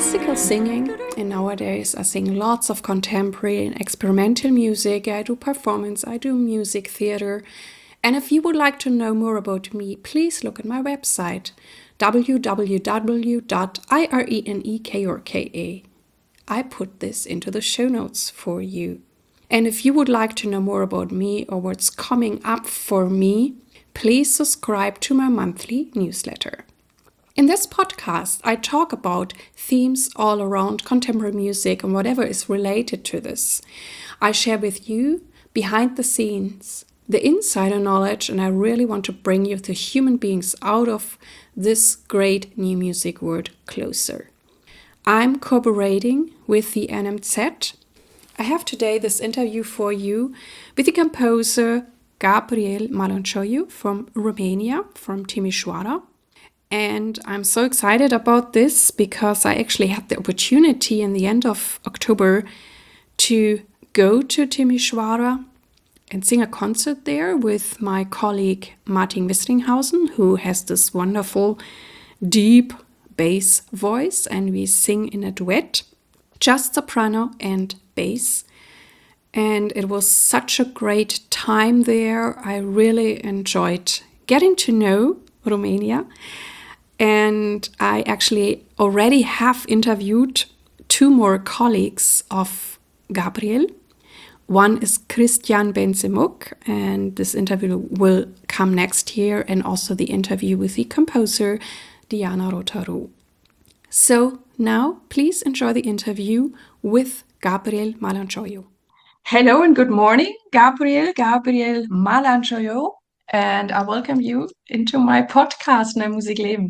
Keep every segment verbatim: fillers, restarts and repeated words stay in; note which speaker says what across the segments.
Speaker 1: classical singing, and nowadays I sing lots of contemporary and experimental music. I do performance, I do music theater. And if you would like to know more about me, please look at my website w w w dot irenekorka. I put this into the show notes for you. And if you would like to know more about me or what's coming up for me, please subscribe to my monthly newsletter. In this podcast, I talk about themes all around contemporary music and whatever is related to this. I share with you behind the scenes, the insider knowledge, and I really want to bring you the human beings out of this great new music world closer. I'm cooperating with the N M Z. I have today this interview for you with the composer Gabriel Malonchoiu from Romania, from Timișoara. And I'm so excited about this because I actually had the opportunity in the end of October to go to Timișoara and sing a concert there with my colleague Martin Wistringhausen, who has this wonderful deep bass voice, and we sing in a duet, just soprano and bass. And it was such a great time there. I really enjoyed getting to know Romania. And I actually already have interviewed two more colleagues of Gabriel. One is Christian Benzemuk, and this interview will come next year, and also the interview with the composer Diana Rotaru. So now please enjoy the interview with Gabriel Malonchoiu. Hello and good morning, Gabriel, Gabriel Malonchoiu, and I welcome you into my podcast, Ne Musik Leben.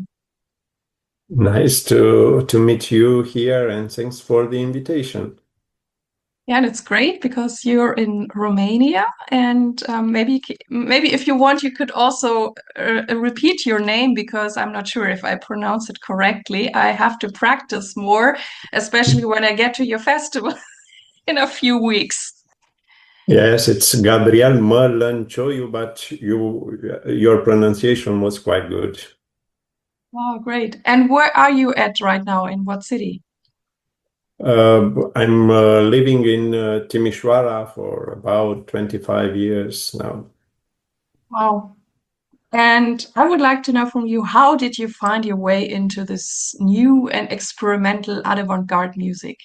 Speaker 2: Nice to to meet you here, and thanks for the invitation.
Speaker 1: Yeah, and it's great because you're in Romania, and um, maybe maybe if you want, you could also uh, repeat your name, because I'm not sure if I pronounce it correctly. I have to practice more, especially when I get to your festival in a few weeks.
Speaker 2: Yes, it's Gabriel Malonchoiu, but you your pronunciation was quite good.
Speaker 1: Oh, great. And where are you at right now? In what city?
Speaker 2: Uh, I'm uh, living in uh, Timișoara for about twenty-five years now.
Speaker 1: Wow. And I would like to know from you, how did you find your way into this new and experimental avant-garde music?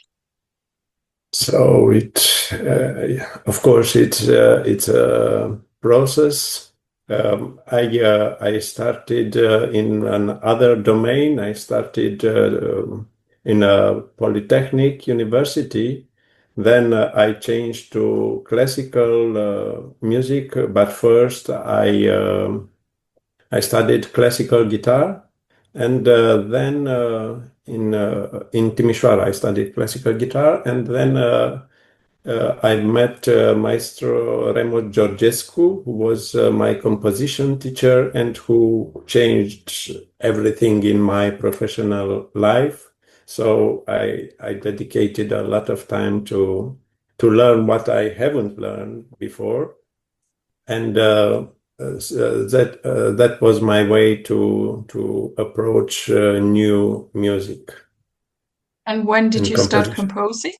Speaker 2: So it, uh, of course, it's uh, it's a process. Um, I uh, I started uh, in another domain. I started uh, in a polytechnic university. Then uh, I changed to classical uh, music. But first, I um I studied classical guitar, and uh, then uh, in uh, in Timișoara I studied classical guitar, and then uh, uh, I met uh, Maestro Remo Georgescu, who was uh, my composition teacher and who changed everything in my professional life. So I I dedicated a lot of time to to learn what I haven't learned before, and uh, uh, that uh, that was my way to to approach uh, new music
Speaker 1: And when did
Speaker 2: and
Speaker 1: you start
Speaker 2: composition.
Speaker 1: composing?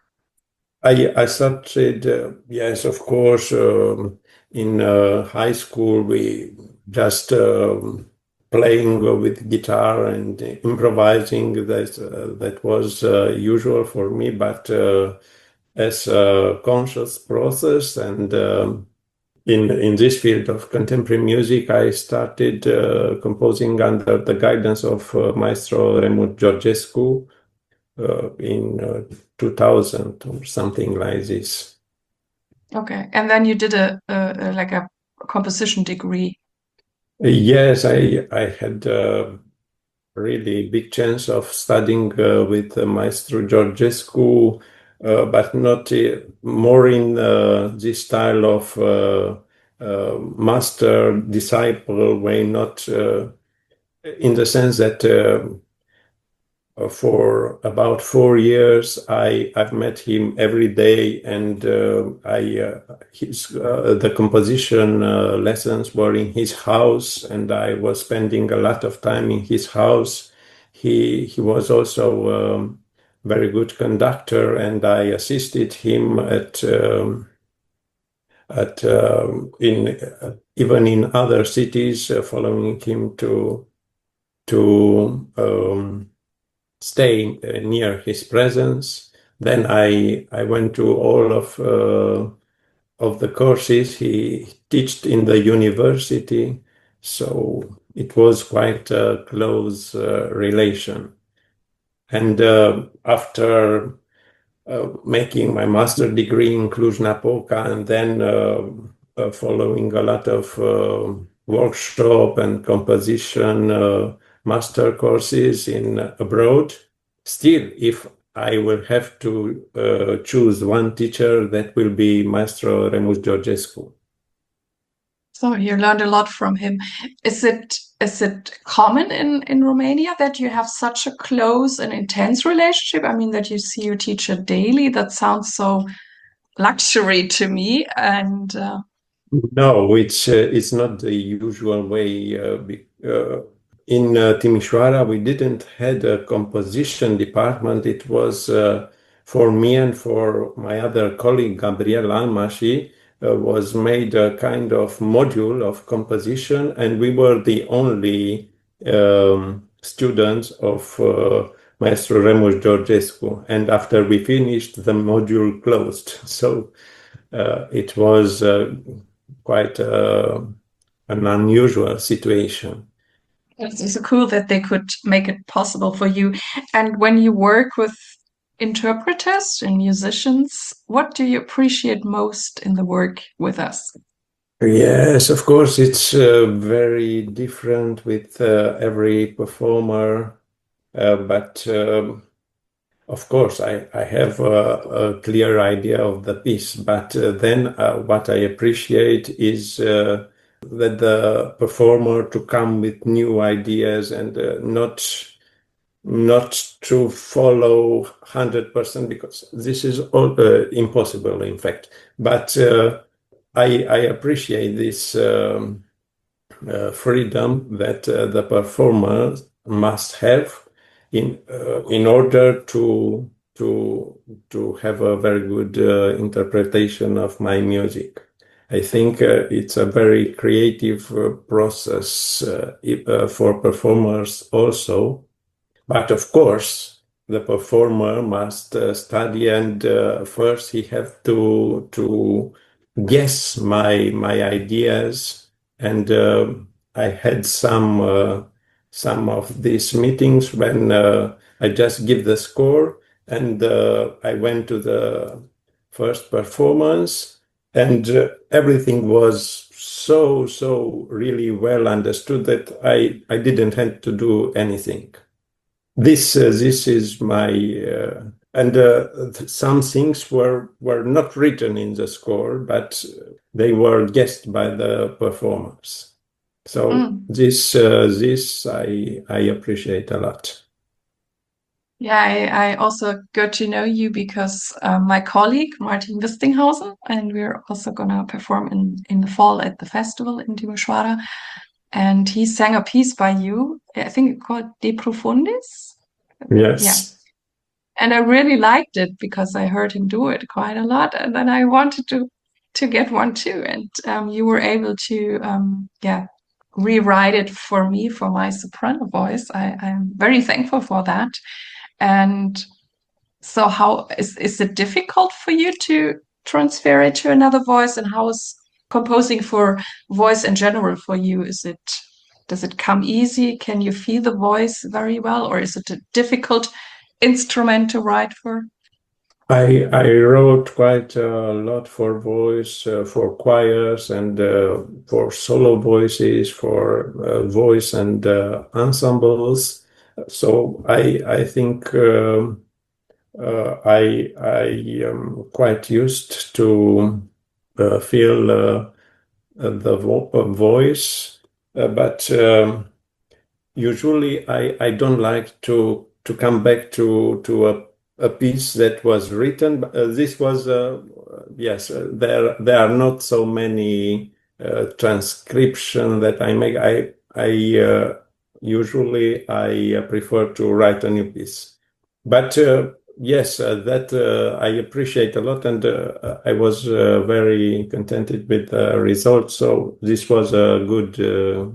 Speaker 2: I I started, uh, yes, of course, um, in uh, high school we just um, playing with guitar and improvising. That uh, that was uh, usual for me, but uh, as a conscious process, and um, in in this field of contemporary music, I started uh, composing under the guidance of uh, Maestro Remu Georgescu uh, in uh, two thousand or something like this.
Speaker 1: Okay. And then you did a, a, a like a composition degree.
Speaker 2: Yes, I I had a really big chance of studying uh, with uh, Maestro Georgescu, uh, but not uh, more in uh, this style of uh, uh, master disciple way, not uh, in the sense that uh, uh, for about four years I I've met him every day, and uh, I uh, his uh, the composition uh, lessons were in his house, and I was spending a lot of time in his house. he he was also um, very good conductor, and I assisted him at um, at um, in uh, even in other cities, uh, following him to to um, stay uh, near his presence. Then I I went to all of uh, of the courses he taught in the university, so it was quite a close uh, relation. And uh, after uh, making my master degree in Cluj-Napoca, and then uh, uh, following a lot of uh, workshop and composition uh, master courses in uh, abroad. Still, if I will have to uh, choose one teacher, that will be Maestro Remus Georgescu.
Speaker 1: So you learned a lot from him. Is it is it common in in Romania that you have such a close and intense relationship? I mean, that you see your teacher daily? That sounds so luxury to me. And uh,
Speaker 2: No, it's uh, it's not the usual way. Uh, be, uh, in uh, Timișoara, we didn't had a composition department. It was uh, for me and for my other colleague Gabriel Almashi, uh, was made a kind of module of composition, and we were the only um, students of uh, Maestro Remus Georgescu. And after we finished, the module closed. So uh, it was uh, quite uh, an unusual situation.
Speaker 1: it's so cool that they could make it possible for you. And when you work with interpreters and musicians, what do you appreciate most in the work with us?
Speaker 2: Yes, of course, it's uh, very different with uh, every performer, uh, but um, of course, I, I have a, a clear idea of the piece. But uh, then uh, what I appreciate is uh, that the performer to come with new ideas, and uh, not not to follow one hundred percent, because this is all, uh, impossible, in fact. But uh, I, I appreciate this um, uh, freedom that uh, the performer must have in uh, in order to to to have a very good uh, interpretation of my music. I think uh, it's a very creative uh, process uh, if, uh, for performers also. But of course, the performer must uh, study, and uh, first he have to to guess my my ideas. And uh, I had some uh, some of these meetings when uh, I just give the score, and uh, I went to the first performance, and uh, everything was so so really well understood that I I didn't have to do anything. This uh, this is my uh, and uh, some things were were not written in the score, but they were guessed by the performers. So
Speaker 1: Mm.
Speaker 2: this uh, this I I appreciate a lot.
Speaker 1: Yeah, I, I also got to know you because uh, my colleague Martin Wistinghausen, and we're also gonna perform in in the fall at the festival in Timișoara, and he sang a piece by you. I think it called De Profundis. Yeah,
Speaker 2: Yes.
Speaker 1: and I really liked it because I heard him do it quite a lot, and then I wanted to to get one too. And um, you were able to, um, yeah, rewrite it for me for my soprano voice. I, I'm very thankful for that. And so, how is is it difficult for you to transfer it to another voice? And how is composing for voice in general for you? Is it does it come easy? Can you feel the voice very well, or is it a difficult instrument to write for?
Speaker 2: I I wrote quite a lot for voice, uh, for choirs, and uh, for solo voices, for uh, voice and uh, ensembles. So I I think um, uh, I I am quite used to uh, feel uh, the vo uh, voice, uh, but um, usually I I don't like to to come back to to a a piece that was written. Uh, this was uh, yes. Uh, there there are not so many uh, transcription that I make. I I uh, usually I uh, prefer to write a new piece. But uh, yes, uh, that uh, I appreciate a lot, and uh, I was uh, very contented with the results. So this was a good, uh,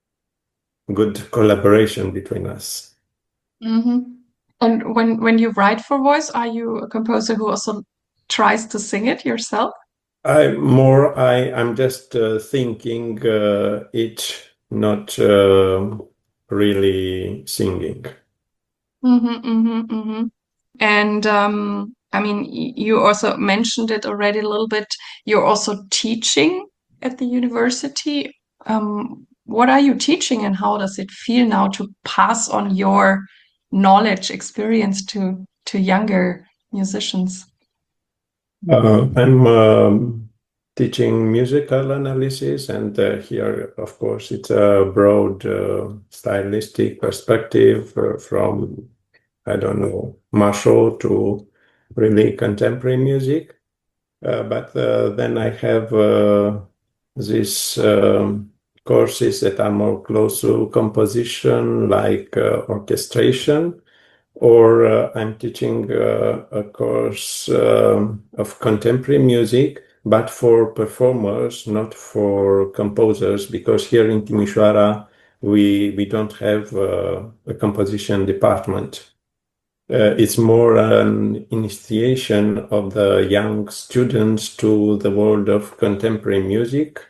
Speaker 2: good collaboration between us.
Speaker 1: Mm-hmm. And when when you write for voice, are you a composer who also tries to sing it yourself?
Speaker 2: I more I I'm just uh, thinking uh, it, not uh, really singing.
Speaker 1: Mm-hmm, mm-hmm, mm-hmm. And um, I mean, y- you also mentioned it already a little bit. You're also teaching at the university. Um, what are you teaching, and how does it feel now to pass on your knowledge, experience to to younger musicians?
Speaker 2: Uh, I'm um, teaching musical analysis, and uh, here, of course, it's a broad uh, stylistic perspective uh, from, I don't know, Marshall to really contemporary music. Uh, but uh, then I have uh, these um, courses that are more close to composition, like uh, orchestration, or uh, I'm teaching uh, a course um, of contemporary music, but for performers, not for composers, because here in Timișoara we we don't have uh, a composition department. Uh, it's more an initiation of the young students to the world of contemporary music.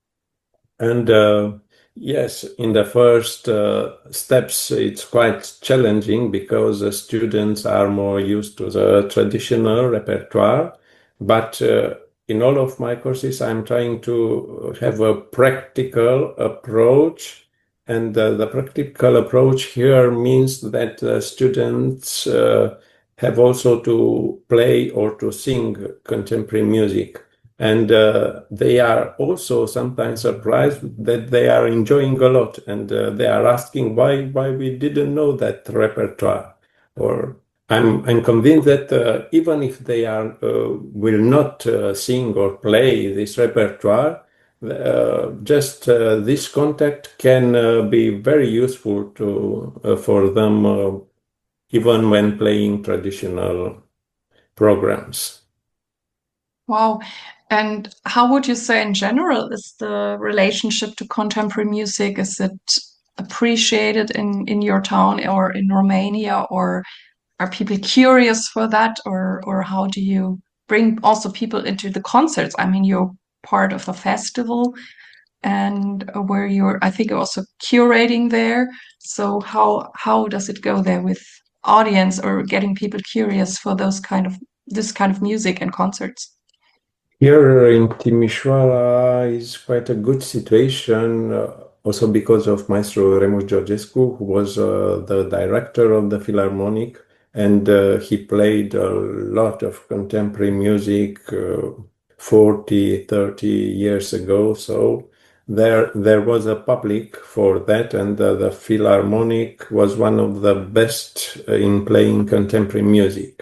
Speaker 2: And uh, yes, in the first uh, steps, it's quite challenging because the students are more used to the traditional repertoire. But uh, in all of my courses, I'm trying to have a practical approach. And uh, the practical approach here means that uh, students uh, have also to play or to sing contemporary music. And uh, they are also sometimes surprised that they are enjoying a lot, and uh, they are asking why why we didn't know that repertoire. Or I'm I'm convinced that uh, even if they are uh, will not uh, sing or play this repertoire, uh, just uh, this contact can uh, be very useful to uh, for them, uh, even when playing traditional programs.
Speaker 1: Wow. And how would you say in general is the relationship to contemporary music? Is it appreciated in in your town or in Romania, or are people curious for that, or or how do you bring also people into the concerts? I mean, you're part of a festival, and where you're, I think, also curating there. So how how does it go there with audience or getting people curious for those kind of this kind of music and concerts?
Speaker 2: Here in Timișoara is quite a good situation, uh, also because of Maestro Remus Georgescu, who was uh, the director of the Philharmonic, and uh, he played a lot of contemporary music uh, forty, thirty years ago. So there, there was a public for that, and uh, the Philharmonic was one of the best uh, in playing contemporary music.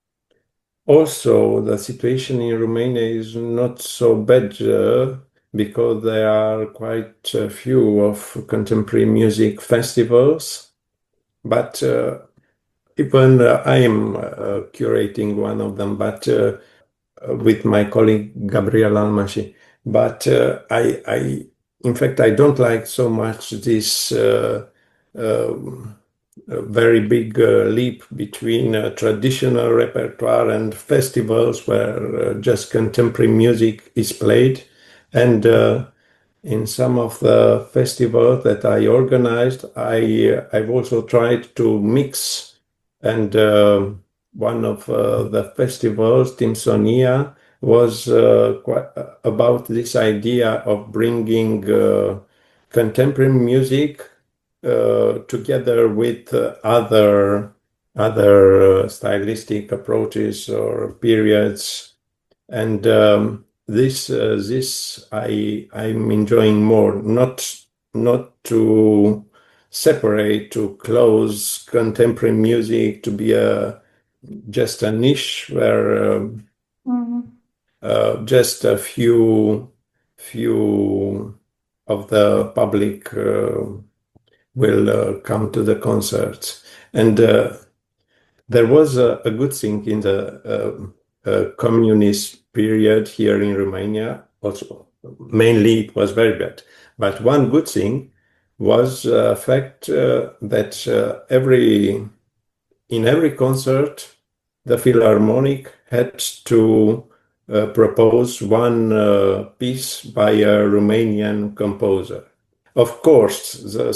Speaker 2: Also, the situation in Romania is not so bad uh, because there are quite a few of contemporary music festivals. But uh, even uh, I am uh, curating one of them, but uh, with my colleague Gabriel Almashi. But uh, I, I, in fact, I don't like so much this. Uh, um, a very big uh, leap between uh, traditional repertoire and festivals where uh, just contemporary music is played. And uh, in some of the festivals that I organized, I uh, I've also tried to mix. And uh, one of uh, the festivals, Timsonia, was uh, quite about this idea of bringing uh, contemporary music uh, together with uh, other other uh, stylistic approaches or periods, and um, this uh, this I I'm enjoying more. Not not to separate, to close contemporary music to be a just a niche where um,
Speaker 1: Mhm.
Speaker 2: uh, just a few few of the public Uh, will uh, come to the concerts. And uh, there was a, a good thing in the uh, uh, communist period here in Romania. Also, mainly it was very bad. But one good thing was the fact uh, that uh, every in every concert, the Philharmonic had to uh, propose one uh, piece by a Romanian composer. Of course, the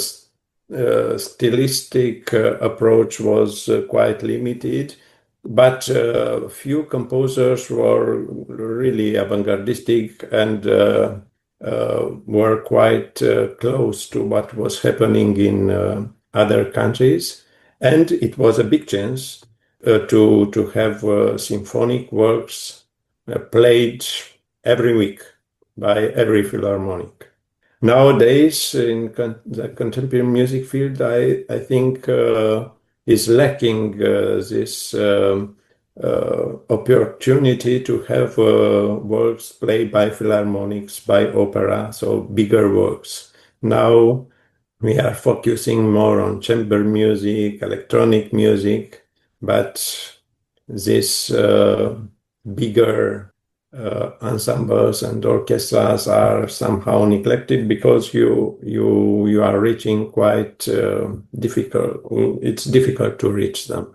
Speaker 2: uh, stylistic uh, approach was uh, quite limited, but uh, few composers were really avant-gardistic and uh, uh, were quite uh, close to what was happening in uh, other countries. And it was a big chance uh, to, to have uh, symphonic works uh, played every week by every Philharmonic. Nowadays, in con- the contemporary music field, I, I think uh, is lacking uh, this um, uh, opportunity to have uh, works played by philharmonics, by opera, so bigger works. Now we are focusing more on chamber music, electronic music, but this uh, bigger uh, ensembles and orchestras are somehow neglected because you you you are reaching quite uh, difficult. It's difficult to reach them.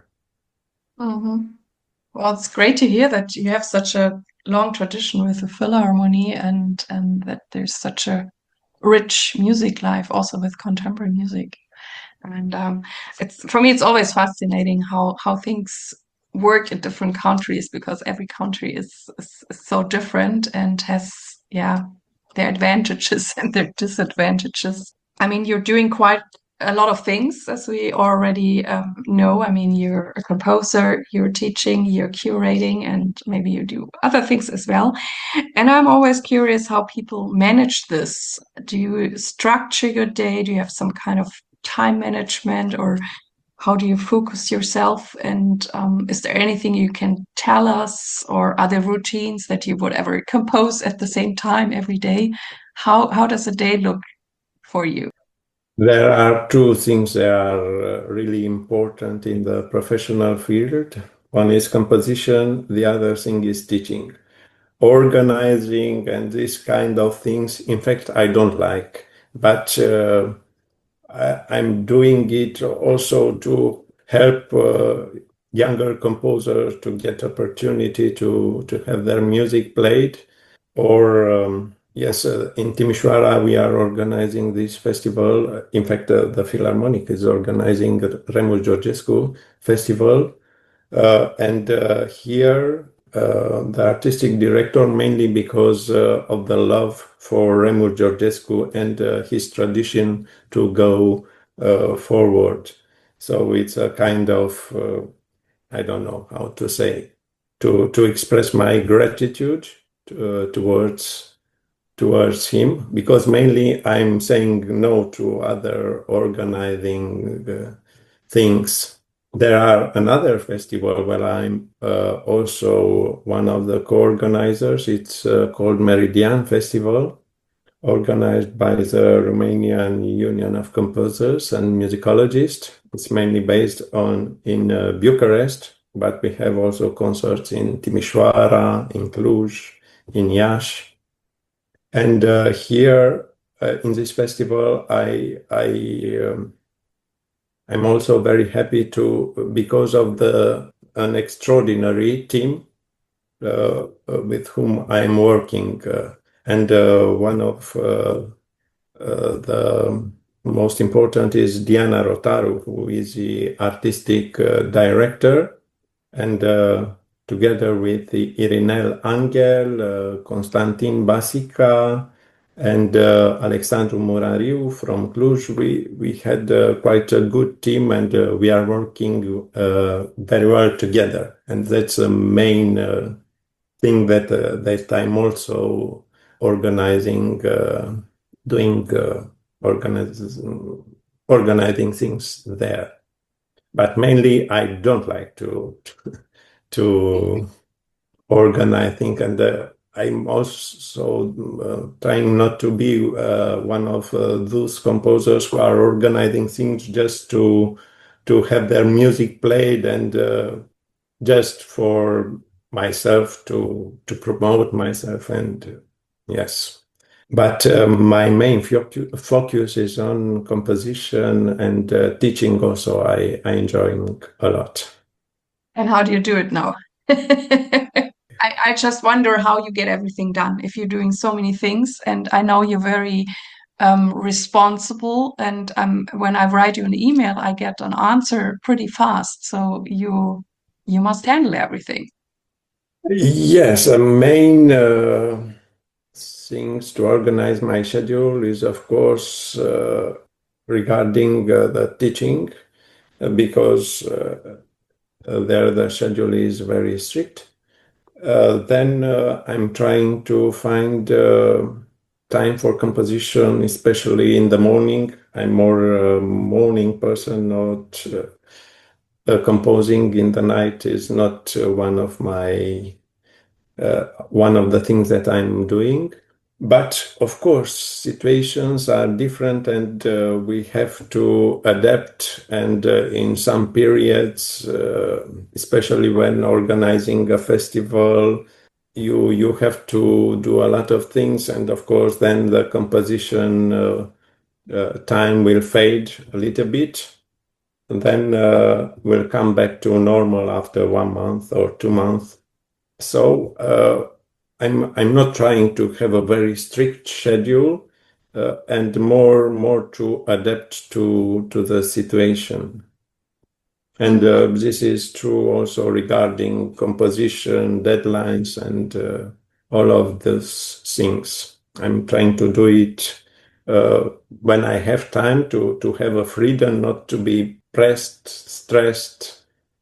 Speaker 3: Mm-hmm. Well, it's great to hear that you have such a long tradition with the Philharmonie and and that there's such a rich music life also with contemporary music. And um, it's for me, it's always fascinating how how things work in different countries because every country is, is, is so different and has yeah their advantages and their disadvantages. I mean, you're doing quite a lot of things, as we already um, know. I mean, you're a composer, you're teaching, you're curating, and maybe you do other things as well. And I'm always curious how people manage this. Do you structure your day? Do you have some kind of time management, or how do you focus yourself? And um, is there anything you can tell us, or other routines that you would ever compose at the same time every day? How how does a day look for you?
Speaker 2: There are two things that are uh, really important in the professional field. One is composition, the other thing is teaching. Organizing and this kind of things, in fact, I don't like, but uh, I, I'm doing it also to help uh, younger composers to get opportunity to, to have their music played. Or um, yes, uh, in Timișoara we are organizing this festival. In fact, uh, the Philharmonic is organizing the Remul Georgescu Festival. Uh, and uh, here uh, the artistic director, mainly because uh, of the love for Remul Georgescu and uh, his tradition to go uh, forward. So it's a kind of, uh, I don't know how to say, to, to express my gratitude to, uh, towards towards him, because mainly I'm saying no to other organizing uh, things. There are another festival where I'm uh, also one of the co-organizers. It's uh, called Meridian Festival, organized by the Romanian Union of Composers and Musicologists. It's mainly based on in uh, Bucharest, but we have also concerts in Timișoara, in Cluj, in Iași. And uh, here uh, in this festival, I I um, I'm also very happy to because of the an extraordinary team uh, uh, with whom I'm working, uh, and uh, one of uh, uh, the most important is Diana Rotaru, who is the artistic uh, director, and uh, together with the Irinel Angel, uh, Constantin Basica, and uh, Alexandru Murariu from Cluj, we, we had uh, quite a good team, and uh, we are working uh, very well together. And that's the main uh, thing that, uh, that I'm also organizing, uh, doing uh, organizing, organizing things there. But mainly, I don't like to to organize things, and uh, I'm also uh, trying not to be uh, one of uh, those composers who are organizing things just to to have their music played and uh, just for myself to to promote myself. And uh, yes, but um, my main focu- focus is on composition and uh, teaching. Also, I I enjoying a lot.
Speaker 3: And how do you do it now? I, I just wonder how you get everything done if you're doing so many things. And I know you're very um, responsible. And um, when I write you an email, I get an answer pretty fast. So you you must handle everything.
Speaker 2: Yes, a main uh, things to organize my schedule is, of course, uh, regarding uh, the teaching, uh, because uh, uh, there the schedule is very strict. Uh, then uh, I'm trying to find uh, time for composition, especially in the morning. I'm more a morning person, not uh, uh, composing in the night is not uh, one of my uh, one of the things that I'm doing. But of course, situations are different and uh, we have to adapt. And uh, in some periods, uh, especially when organizing a festival, you you have to do a lot of things. And of course, then the composition uh, uh, time will fade a little bit. And then uh, we'll come back to normal after one month or two months. So uh, I'm I'm not trying to have a very strict schedule, uh, and more more to adapt to to the situation. And uh, this is true also regarding composition, deadlines, and uh, all of those things. I'm trying to do it uh, when I have time to to have a freedom, not to be pressed, stressed,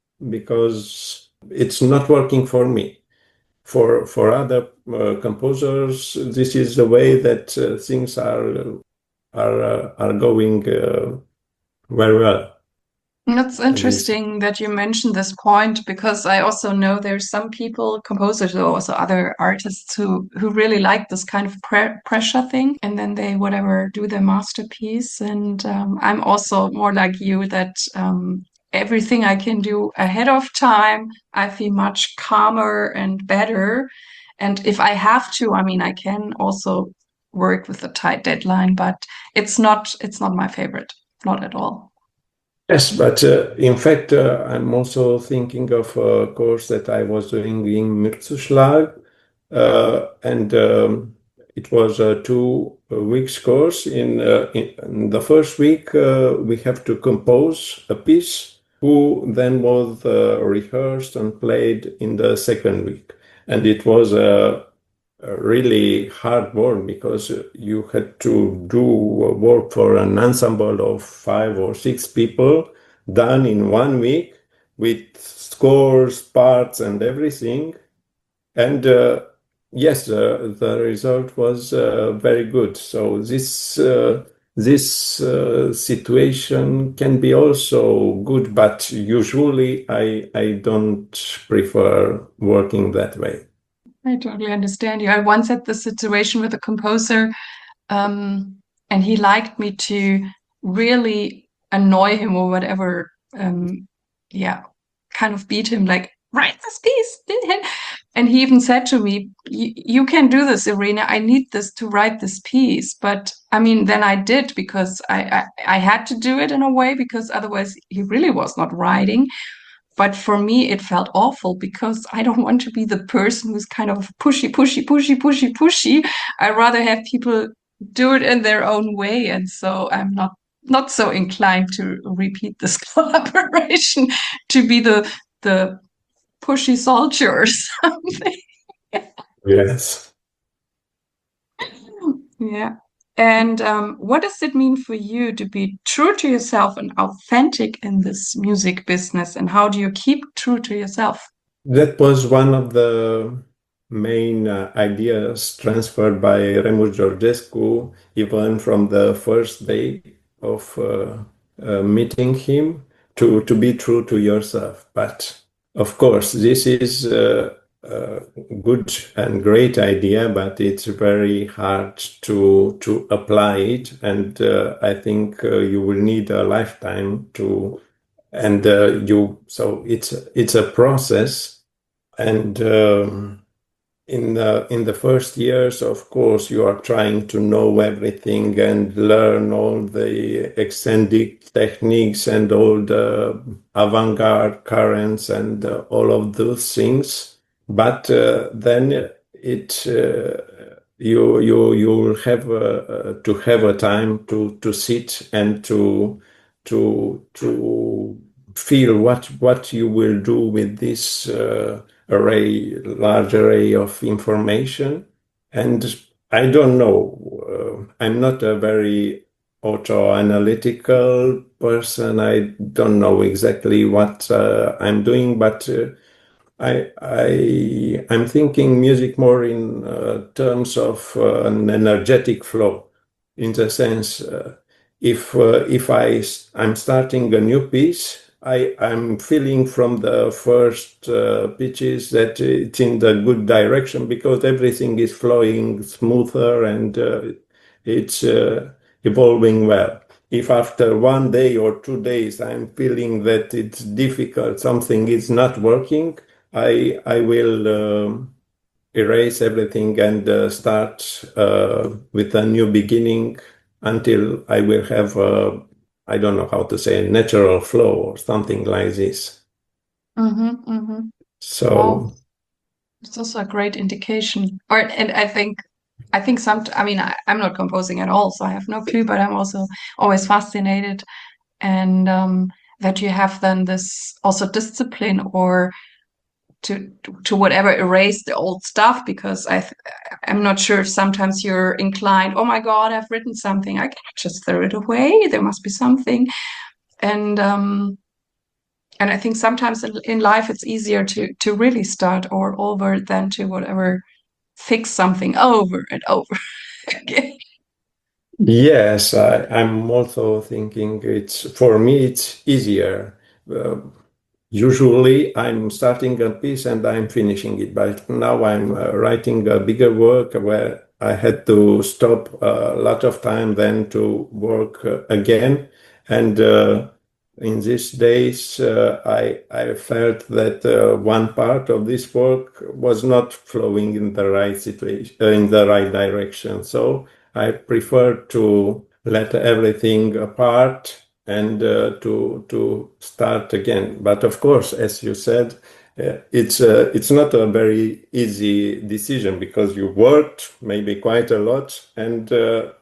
Speaker 2: because it's not working for me. For for other uh, composers, this is the way that uh, things are are uh, are going uh, very well.
Speaker 3: It's
Speaker 2: And this,
Speaker 3: interesting that you mentioned this point because I also know there's some people, composers or also other artists who who really like this kind of pre pressure thing, and then they whatever do their masterpiece. And um, I'm also more like you that um, everything I can do ahead of time, I feel much calmer and better. And if I have to, I mean, I can also work with a tight deadline, but it's not it's not my favorite, not at all.
Speaker 2: yes, but uh, in fact, uh, I'm also thinking of a course that I was doing in Mürzuschlag, uh, and um, it was a two weeks course. In, uh, in, in the first week, uh, we have to compose a piece, who then was uh, rehearsed and played in the second week, and it was a really hard work because you had to do work for an ensemble of five or six people done in one week with scores, parts, and everything. And uh, yes, uh, the result was uh, very good. So this uh, this uh, situation can be also good, but usually I I don't prefer working that way.
Speaker 3: I totally understand you. I once had this situation with a composer, um, and he liked me to really annoy him or whatever. Um, yeah, kind of beat him, like, write this piece. And he even said to me, you can do this, Irina. I need this to write this piece. But I mean, then I did because I, I, I had to do it in a way because otherwise he really was not writing. But for me, it felt awful because I don't want to be the person who's kind of pushy, pushy, pushy, pushy, pushy. I rather have people do it in their own way. And so I'm not not so inclined to repeat this collaboration to be the the pushy soldier or something.
Speaker 2: Yes.
Speaker 3: Yeah. And um, what does it mean for you to be true to yourself and authentic in this music business? And how do you keep true to yourself?
Speaker 2: That was one of the main uh, ideas transferred by Remus Georgescu, even from the first day of uh, uh, meeting him, to, to be true to yourself. But of course, this is uh, uh, good and great idea, but it's very hard to to apply it, and uh, I think uh, you will need a lifetime to, and uh, you so it's it's a process, and um, in the in the first years, of course, you are trying to know everything and learn all the eccentric techniques and all the avant-garde currents and uh, all of those things. But uh, then it uh, you you you will have uh, to have a time to to sit and to to to feel what what you will do with this uh, array, large array of information. And I don't know. Uh, I'm not a very auto-analytical person. I don't know exactly what uh, I'm doing, but uh, I I I'm thinking music more in uh, terms of uh, an energetic flow, in the sense uh, if uh, if I I'm starting a new piece, I I'm feeling from the first uh, pitches that it's in the good direction because everything is flowing smoother and uh, it's uh, evolving well. If after one day or two days I'm feeling that it's difficult, something is not working, I I will um, erase everything and uh, start uh, with a new beginning until I will have a, I don't know how to say, a natural flow or something like this.
Speaker 3: Mm-hmm, mm-hmm.
Speaker 2: So
Speaker 3: Wow. It's also a great indication. Or and I think I think some I mean I, I'm not composing at all, so I have no clue, but I'm also always fascinated and um that you have then this also discipline or to to whatever erase the old stuff because I th- I'm not sure if sometimes you're inclined, oh my God, I've written something, I can't just throw it away. There must be something. And um and I think sometimes in, in life it's easier to to really start or over than to whatever fix something over and over again.
Speaker 2: yes, I, I'm also thinking it's for me it's easier. Uh, Usually, I'm starting a piece and I'm finishing it, but now I'm uh, writing a bigger work where I had to stop a lot of time then to work uh, again. And uh, in these days, uh, I I felt that uh, one part of this work was not flowing in the right situation, uh, in the right direction. So I prefer to let everything apart and uh, to to start again. But of course, as you said, uh, it's uh, it's not a very easy decision because you worked maybe quite a lot, and uh,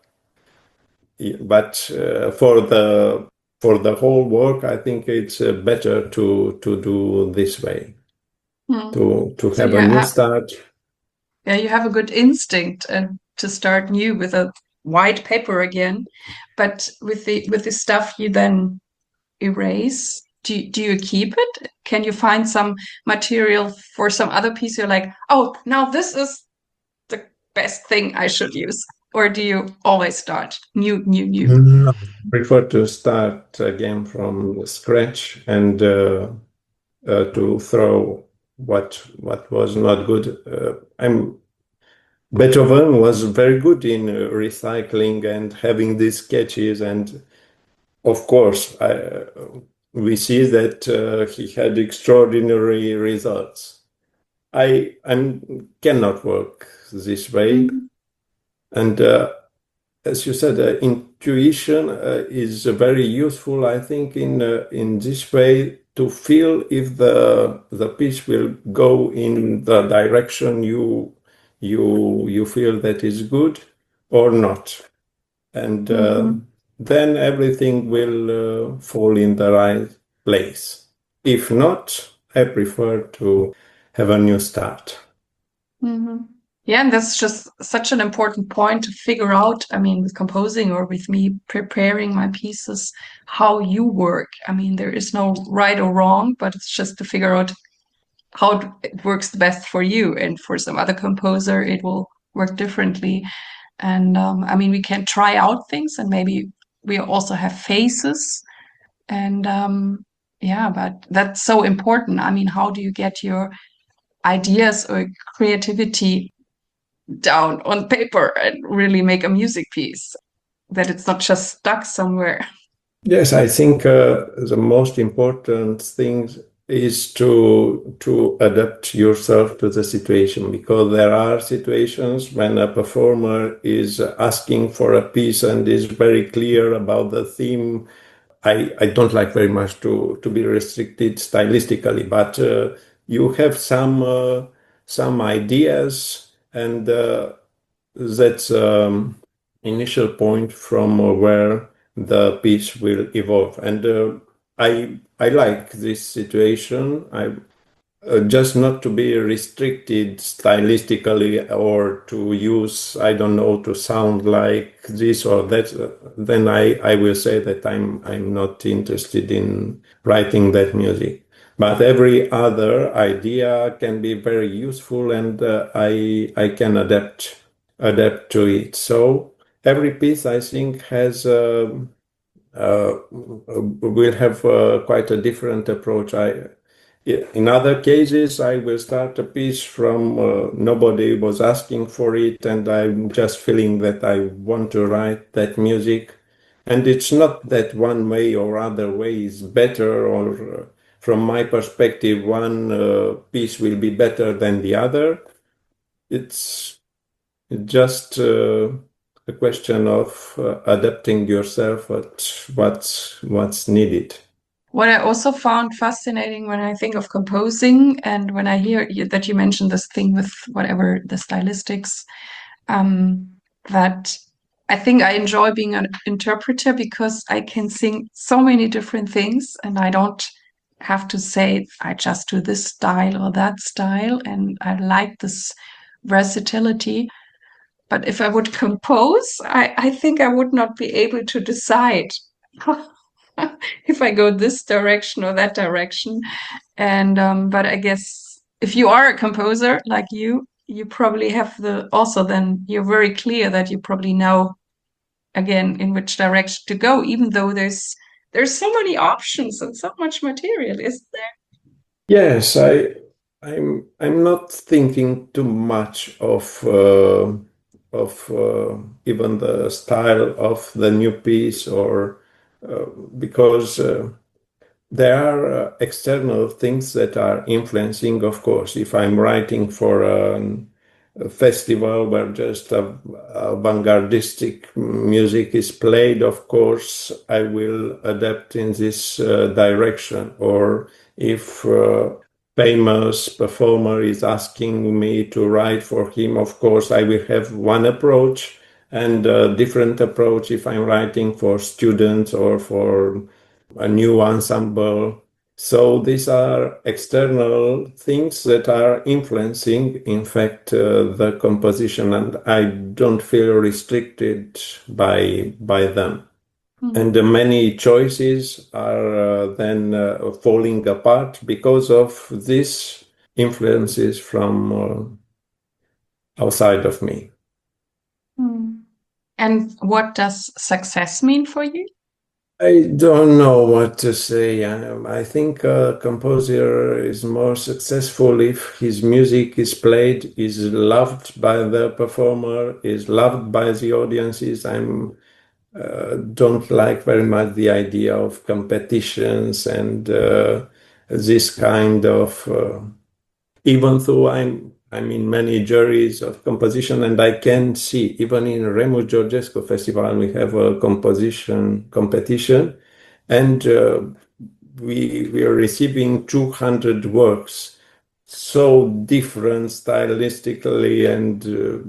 Speaker 2: but uh, for the for the whole work, I think it's uh, better to to do this way,
Speaker 3: Hmm.
Speaker 2: to to
Speaker 3: So
Speaker 2: have a
Speaker 3: you
Speaker 2: new
Speaker 3: have
Speaker 2: start.
Speaker 3: yeah, you have a good instinct and to start new with a white paper again. But with the with the stuff you then erase, do you, do you keep it? Can you find some material for some other piece? You're like, oh, now this is the best thing I should use. Or do you always start new, new, new?
Speaker 2: No. Prefer to start again from scratch and uh, uh, to throw what what was not good. Uh, I'm Beethoven was very good in uh, recycling and having these sketches, and of course, I, we see that uh, he had extraordinary results. I I cannot work this way,
Speaker 3: Mhm.
Speaker 2: and uh, as you said, uh, intuition uh, is very useful, I think, in uh, in this way to feel if the the piece will go in the direction you you you feel that is good or not, and uh,
Speaker 3: Mhm.
Speaker 2: then everything will uh, fall in the right place. If not, I prefer to have a new start.
Speaker 3: Mhm. Yeah, and that's just such an important point to figure out. I mean, with composing or with me preparing my pieces, how you work. I mean, there is no right or wrong, but it's just to figure out how it works the best for you. And for some other composer, it will work differently. And um, I mean, we can try out things, and maybe we also have phases. And um, yeah, but that's so important. I mean, how do you get your ideas or creativity down on paper and really make a music piece, that it's not just stuck somewhere.
Speaker 2: Yes, I think uh, the most important thing is to to adapt yourself to the situation, because there are situations when a performer is asking for a piece and is very clear about the theme. I, I don't like very much to, to be restricted stylistically, but uh, you have some uh, some ideas, and uh, that's um, initial point from uh, where the piece will evolve. And uh, I I like this situation. I uh, just not to be restricted stylistically or to use, I don't know, to sound like this or that. Uh, then I, I will say that I'm I'm not interested in writing that music. But every other idea can be very useful, and uh, I I can adapt adapt to it. So every piece, I think, has um uh, will have uh, quite a different approach. I in other cases, I will start a piece from uh, nobody was asking for it, and I'm just feeling that I want to write that music. And it's not that one way or other way is better, or uh, from my perspective, one uh, piece will be better than the other. It's just uh, a question of uh, adapting yourself at what's what's needed.
Speaker 3: What I also found fascinating when I think of composing, and when I hear you, that you mentioned this thing with whatever the stylistics, um, that I think I enjoy being an interpreter, because I can sing so many different things, and I don't have to say I just do this style or that style, and I like this versatility. But if I would compose, I, I think I would not be able to decide if I go this direction or that direction. And um, but I guess if you are a composer like you, you probably have the also then you're very clear that you probably know again in which direction to go, even though there's there's so many options and so much material, isn't there?
Speaker 2: Yes, I I'm I'm not thinking too much of uh, of uh, even the style of the new piece, or uh, because uh, there are uh, external things that are influencing, of course. If I'm writing for an, a festival where just a, avant-gardistic music is played, of course, I will adapt in this uh, direction. Or if a famous performer is asking me to write for him, of course, I will have one approach, and a different approach if I'm writing for students or for a new ensemble. So these are external things that are influencing, in fact, uh, the composition, and I don't feel restricted by by them.
Speaker 3: Mm.
Speaker 2: And uh, many choices are uh, then uh, falling apart because of these influences from uh, outside of me.
Speaker 3: Mm. And what does success mean for you?
Speaker 2: I don't know what to say. I, I think a composer is more successful if his music is played, is loved by the performer, is loved by the audiences. I'm uh, don't like very much the idea of competitions and uh, this kind of. Uh, even though I'm I'm in many juries of composition, and I can see even in Remus Georgescu Festival we have a composition competition, and uh, we we are receiving two hundred works, so different stylistically and uh,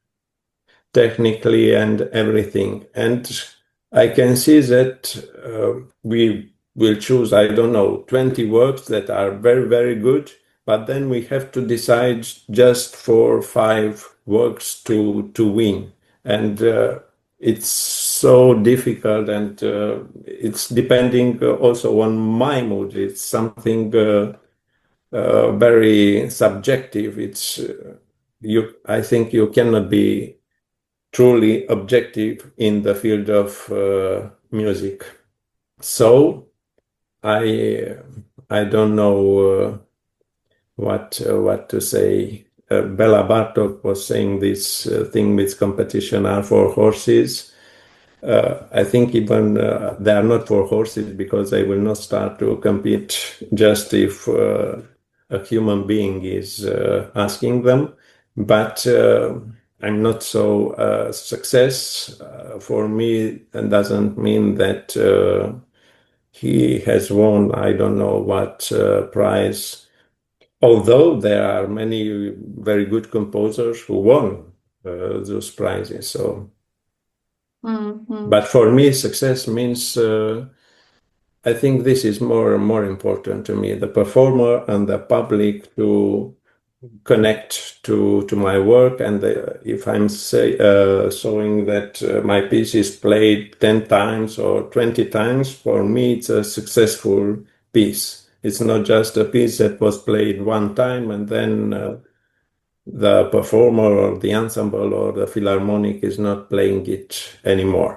Speaker 2: technically and everything, and I can see that uh, we will choose, I don't know, twenty works that are very, very good, but then we have to decide just for five works to to win, and uh, it's so difficult, and uh, it's depending uh, also on my mood. It's something uh, uh, very subjective. It's uh, you. I think you cannot be truly objective in the field of uh, music. So I I don't know uh, what uh, what to say. Uh, Bela Bartok was saying this uh, thing with competition are for horses. Uh, I think even uh, they are not for horses because they will not start to compete just if uh, a human being is uh, asking them. But uh, I'm not so uh, success uh, for me, and doesn't mean that uh, he has won I don't know what uh, prize. Although there are many very good composers who won uh, those prizes. So,
Speaker 3: Mm-hmm.
Speaker 2: but for me, success means uh, I think this is more more important to me: the performer and the public to connect to to my work. And the, if I'm say uh, showing that uh, my piece is played ten times or twenty times, for me it's a successful piece. It's not just a piece that was played one time and then uh, the performer or the ensemble or the philharmonic is not playing it anymore.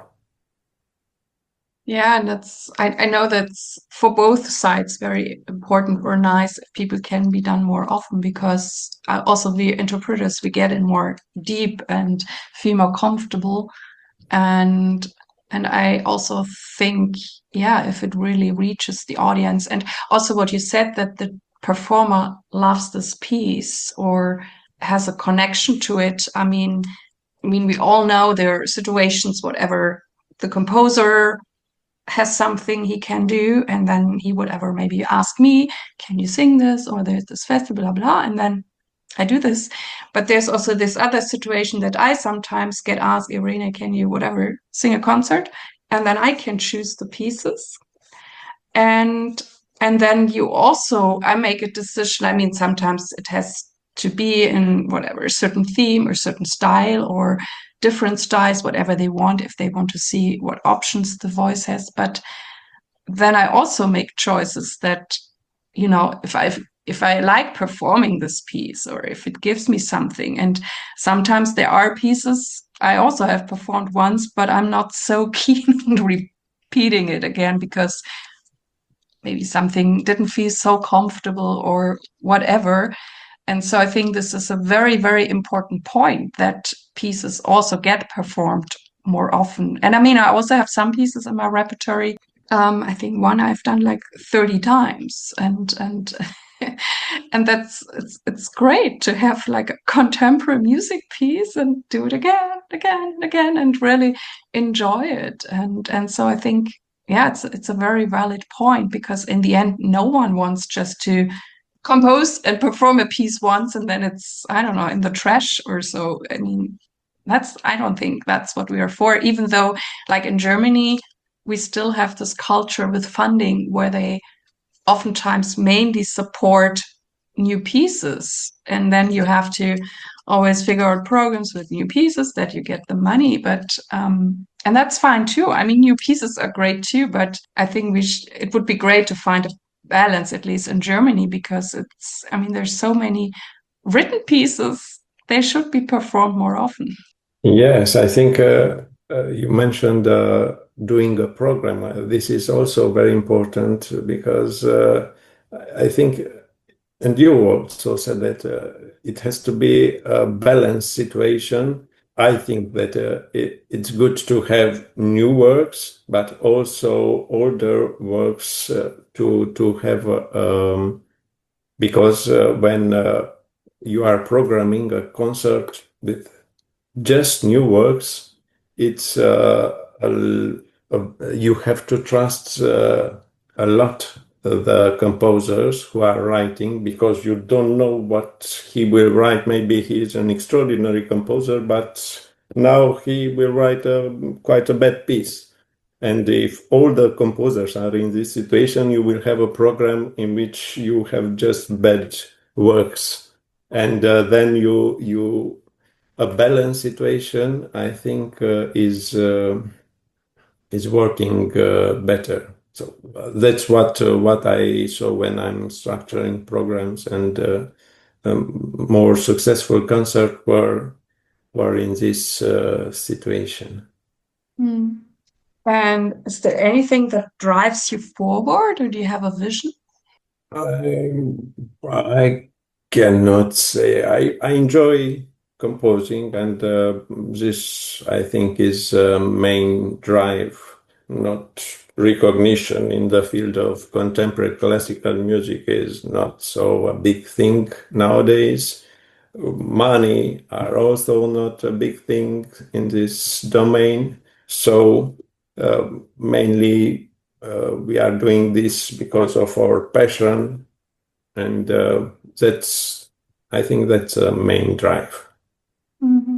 Speaker 3: Yeah, and that's I, I know that's for both sides very important or nice if people can be done more often, because uh, also the interpreters we get in more deep and feel more comfortable. And and I also think, yeah, if it really reaches the audience, and also what you said, that the performer loves this piece or has a connection to it. I mean, I mean, we all know there are situations, whatever the composer has something he can do, and then he would ever maybe ask me, can you sing this, or there's this festival, blah blah, and then I do this. But there's also this other situation that I sometimes get asked, Irene, can you whatever sing a concert, and then I can choose the pieces, and and then you also I make a decision. I mean, sometimes it has to be in whatever a certain theme or certain style or different styles, whatever they want, if they want to see what options the voice has. But then I also make choices that, you know, if I if I like performing this piece or if it gives me something. And sometimes there are pieces I also have performed once, but I'm not so keen on repeating it again because maybe something didn't feel so comfortable or whatever. And so I think this is a very, very important point, that pieces also get performed more often. And I mean, I also have some pieces in my repertory. Um, I think one I've done like thirty times, and and and that's it's it's great to have like a contemporary music piece and do it again, again, again, and really enjoy it. And and so I think, yeah, it's it's a very valid point, because in the end, no one wants just to compose and perform a piece once and then it's, I don't know, in the trash or so. I mean, that's, I don't think that's what we are for, even though, like in Germany, we still have this culture with funding where they oftentimes mainly support new pieces. And then you have to always figure out programs with new pieces that you get the money. But, um, and that's fine too. I mean, new pieces are great too, but I think we sh- it would be great to find a balance, at least in Germany, because it's, I mean, there's so many written pieces. They should be performed more often.
Speaker 2: Yes, I think uh, uh, you mentioned uh, doing a program. Uh, this is also very important because uh, I think, and you also said that uh, it has to be a balanced situation. I think that uh, it, it's good to have new works, but also older works uh, to to have uh, um, because uh, when uh, you are programming a concert with just new works, it's uh, a, a, you have to trust uh, a lot the composers who are writing, because you don't know what he will write. Maybe he is an extraordinary composer, but now he will write a, quite a bad piece. And if all the composers are in this situation, you will have a program in which you have just bad works. And uh, then you you a balanced situation, I think, uh, is uh, is working uh, better. So uh, that's what uh, what I saw when I'm structuring programs, and uh, um, more successful concerts were were in this uh, situation.
Speaker 3: Hmm. And is there anything that drives you forward, or do you have a vision?
Speaker 2: I, I cannot say. I, I enjoy composing, and uh, this, I think, is a main drive, not recognition in the field of contemporary classical music is not so a big thing nowadays. Money are also not a big thing in this domain. So uh, mainly uh, we are doing this because of our passion, and uh, that's, I think that's a main drive.
Speaker 3: Mm-hmm.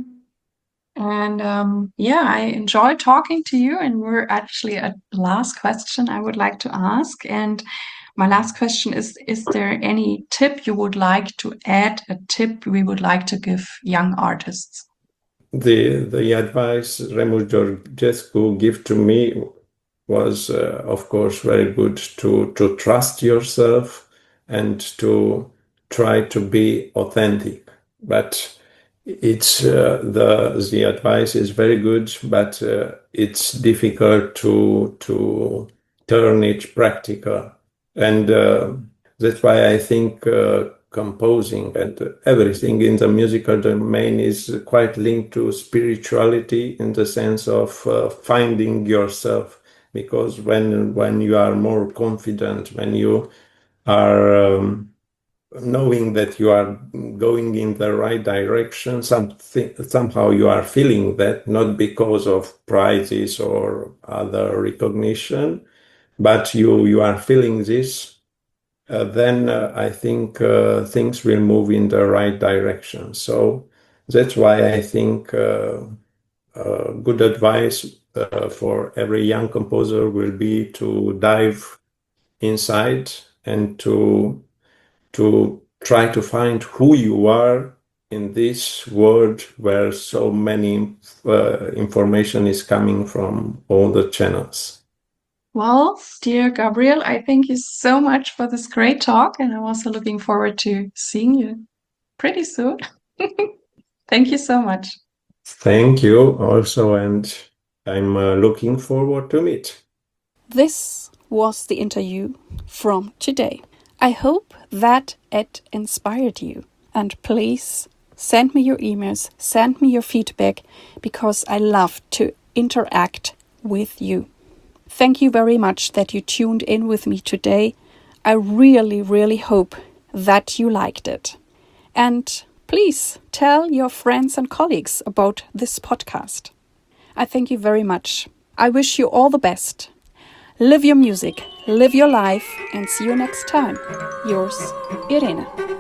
Speaker 3: And um, yeah, I enjoy talking to you. And we're actually at the last question I would like to ask. And my last question is, is there any tip you would like to add, a tip we would like to give young artists?
Speaker 2: The the advice Remus Georgescu gave to me was, uh, of course, very good to, to trust yourself and to try to be authentic. But it's uh, the the advice is very good, but uh, it's difficult to to turn it practical, and uh, that's why I think uh, composing and everything in the musical domain is quite linked to spirituality in the sense of uh, finding yourself. Because when when you are more confident, when you are um, knowing that you are going in the right direction, something, somehow you are feeling that, not because of prizes or other recognition, but you, you are feeling this, uh, then uh, I think uh, things will move in the right direction. So that's why I think uh, uh, good advice uh, for every young composer will be to dive inside and to to try to find who you are in this world where so many uh, information is coming from all the channels.
Speaker 3: Well, dear Gabriel, I thank you so much for this great talk, and I'm also looking forward to seeing you pretty soon. Thank you so much.
Speaker 2: Thank you also, and I'm uh, looking forward to meet.
Speaker 1: This was the interview from today. I hope that it inspired you. And please send me your emails, send me your feedback, because I love to interact with you. Thank you very much that you tuned in with me today. I really, really hope that you liked it. And please tell your friends and colleagues about this podcast. I thank you very much. I wish you all the best. Live your music, live your life, and see you next time. Yours, Irene.